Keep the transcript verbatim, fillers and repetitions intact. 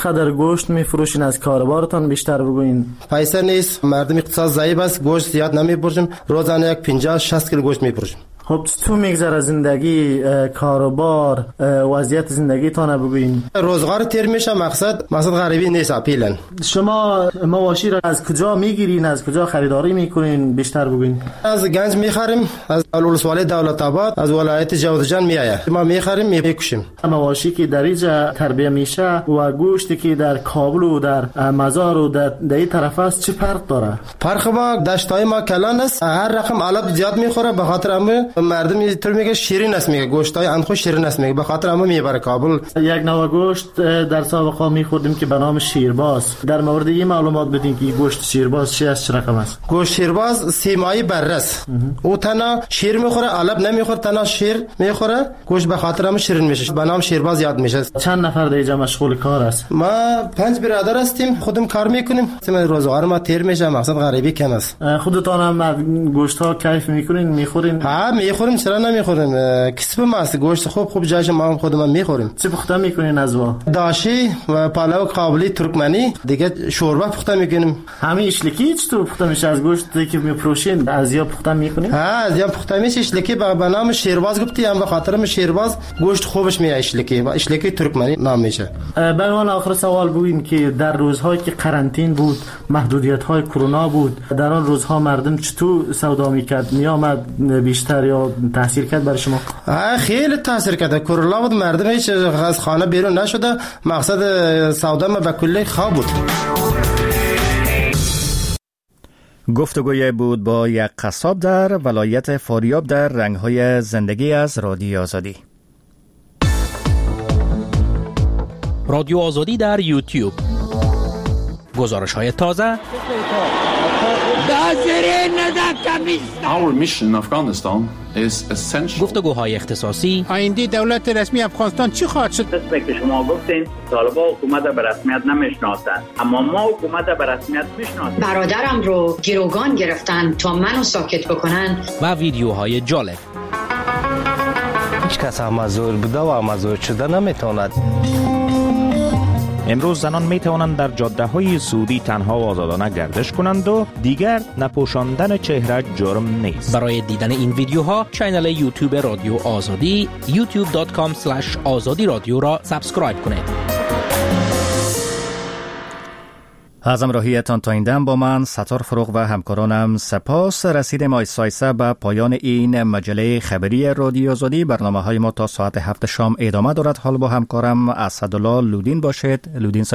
چقدر گوشت میفروشین؟ از کاربارتان بیشتر بگوین. پیسه نیست، مردم اقتصاد ضعیف است، گوشت زیاد نمیفروشیم، روزانه یک پنجاه شصت کیلو گوشت میفروشیم. خب تو میگذره زندگی، کاروبار، وضعیت زندگیتان بگوین. روزگار تیر میشه، مقصد مقصد غریبی نیست. اپیلن شما مواشی را از کجا میگیرین؟ از کجا خریداری میکنین؟ بیشتر بگوین. از گنج میخریم، از ولسوالی دولت آباد، از ولایت جوزجان میآید. ما میخریم میکشیم. مواشی که در اینجا تربیت میشه و گوشتی که در کابل و در مزار و در این طرف است چه فرق داره؟ فرق ما دشتای ما کلان است، هر رقم علف زیاد میخوره، به خاطر همه مردم اینطور میگه شیرین است، میگه گوشتای اندخو شیرین است، میگه به خاطر همه میبره کابل. یک نوع گوشت در سابقا میخوردیم که به نام شیرباز. در مورد این معلومات بدین که گوشت شیرباز چی است، چه رقم است؟ گوشت شیرباز سیمایی بررس، او تنها شیر میخوره، علف نمیخوره، تنها شیر میخوره، گوشت به خاطر همه شیرین میشه، به نام شیرباز یاد میشه. چند نفر در اینجا مشغول کار است؟ ما پنج برادر هستیم، خودم کار میکنیم. روزگار ما تیر میشه، مقصد غریبی کم است. خودتان هم گوشت ها کیف میکنین، میخورین؟ ها میخوریم، چرا نمیخوریم؟ کسب ماست، گوشت خوب خوب جایش ما هم خودمون میخوریم. چه پخته میکنین از وا؟ داشی و پلو قابلی ترکمنی، دیگه شوربه پخته میکنیم. همین اشلکی چطور پخته میشه از گوشتی که میفروشین؟ از یا پخته میکنین؟ ها از یا پخته میشه. اشلکی به نام شیرباز گفتی، هم به خاطر شیرباز گوشت خوبش میاد. اشلکی و اشلکی ترکمنی نام میشه. به من آخر سوال بگوین که در روزهایی که قرنطینه بود، محدودیت های کرونا بود، در آن روزها مردم چطور سودا میکرد؟ میامد بیشتر یا تاثیر کرد برای شما؟ خیلی تاثیر کرد. کرونا بود، مردم هیچ از خانه بیرون نشده، مقصد سودا ما به کلی خواب بود. گفتگوی بود با یک قصاب در ولایت فاریاب در رنگ‌های زندگی از رادیو آزادی. رادیو آزادی در یوتیوب، گزارش‌های تازه. Our mission in Afghanistan is essential. گفتگوهای اختصاصی. آینده دولت رسمی افغانستان چی خواهد شد؟ قسمی که شما گفتین طالبان حکومت به رسمیت نمیشناسند، اما ما حکومت به رسمیت میشناسیم. برادرم رو گروگان گرفتن تا منو ساکت بکنن. و ویدیوهای جالب. هیچ کس مزور بوده و مزور شده نمیتواند. امروز زنان می توانند در جاده های سعودی تنها و آزادانه گردش کنند و دیگر نپوشاندن چهره جرم نیست. برای دیدن این ویدیوها کانال یوتیوب رادیو آزادی یوتیوب دات کام اسلش آزادی رادیو را سابسکرایب کنید. از همراهیتان تا این دم با من ستار فروغ و همکارانم سپاس. رسیدیم آیسایسه به پایان این مجله خبری رادیو آزادی. برنامه های ما تا ساعت هفت شام ادامه دارد. حال با همکارم اسدالله لودین باشید. لودین